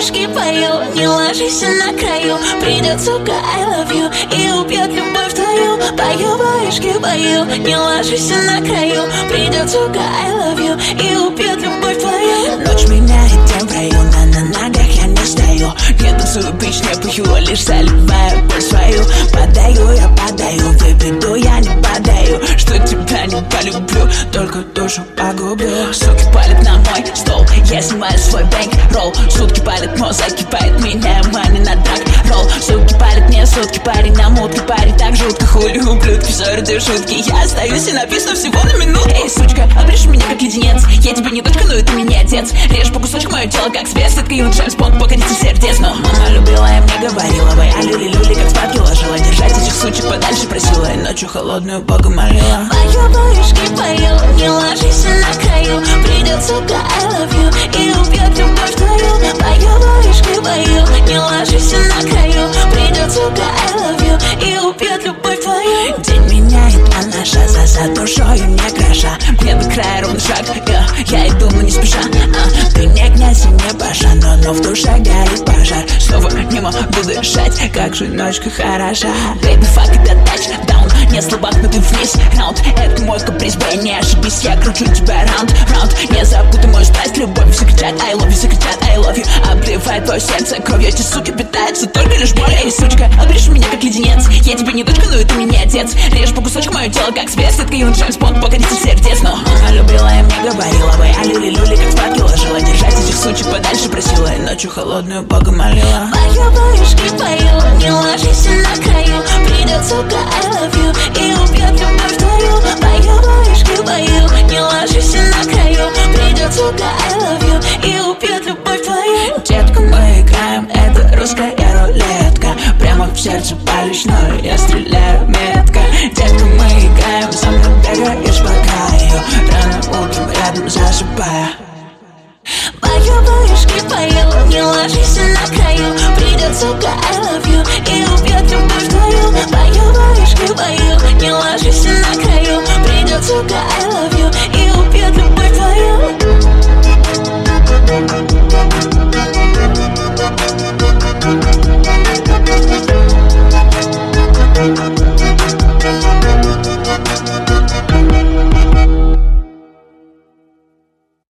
баюшки пою, не ложись на краю. Придет, сука, I love you, и убьет любовь твою. Пою, баюшки пою, не ложись на краю. Придет, сука, I love you, и убьет любовь твою. Ночь меняет день в раю, на ногах я не стою. Не танцую, бич, не пою, лишь заливаю боль свою. Падаю, я падаю, выведу, я не падаю. Что тебя не полюблю, только душу погублю. Суки палят на мой стол, я снимаю свой бэнк-ролл. Сутки палят мозг, закипает, меняю мани на драг-ролл. Сутки палят мне сутки, парень на мутке, парень так жутко. Хули ублюдки, ссоры, шутки. Я остаюсь и написано всего на минуту. Эй, сучка, обрежь меня как леденец. Я тебе не дочка, но и ты мне отец. Режь по кусочку мое тело, как свет. Сетка и Джеймс Бонд, покоритель сердец. Но мама любила, я мне говорила, вы люли-люли, как спадки ложила. Держать этих сучек подальше просила, и ночью холодную Бога молила. Пою, баюшки пою, не ложись на краю. Придет, сука, I love you, и убьет любовь твою. Пою, баюшки пою, не ложись на краю. Придет, сука, I love you, и убьет любовь твою. День меняет, а наша за душою не кроша. Мне до края ровно шаг, я иду, но не спеша. Ты не князь и не паша, но в душе горит пожар. Снова не могу дышать, как же ночка хороша. Baby, fuck это touchdown, не слабак, но ты вниз. Раунд, это мой каприз, бэй, не ошибись. Я кручу тебя раунд, не запутай мою страсть. Любовь, все кричат I love you, все кричат I love you. Обливает твое сердце кровью, эти суки питаются только лишь болью. Эй, сучка, обрежь меня как леденец. Я тебе не дочка, но и ты мне не отец. Режь по кусочку мое тело, как свет. Сетка и Джеймс Бонд, покоритель сердец. Но мама любила, я мне говорила, вы люли-люли, как спадки ложила. Держать этих сучек подальше просила, и ночью холодную Бога молила. Пою, баюшки пою, не ложись на краю. Придет, сука, I love you, и убьет любовь твою. Пою, баюшки пою, не ложись на краю. Придет, сука, I love you, и убьет любовь твою. Детка, мы играем, это русская рулетка. Прямо в сердце палишь, но я стреляю метко. Детка, мы играем, со мной бегаешь по краю. Рано утром рядом засыпая.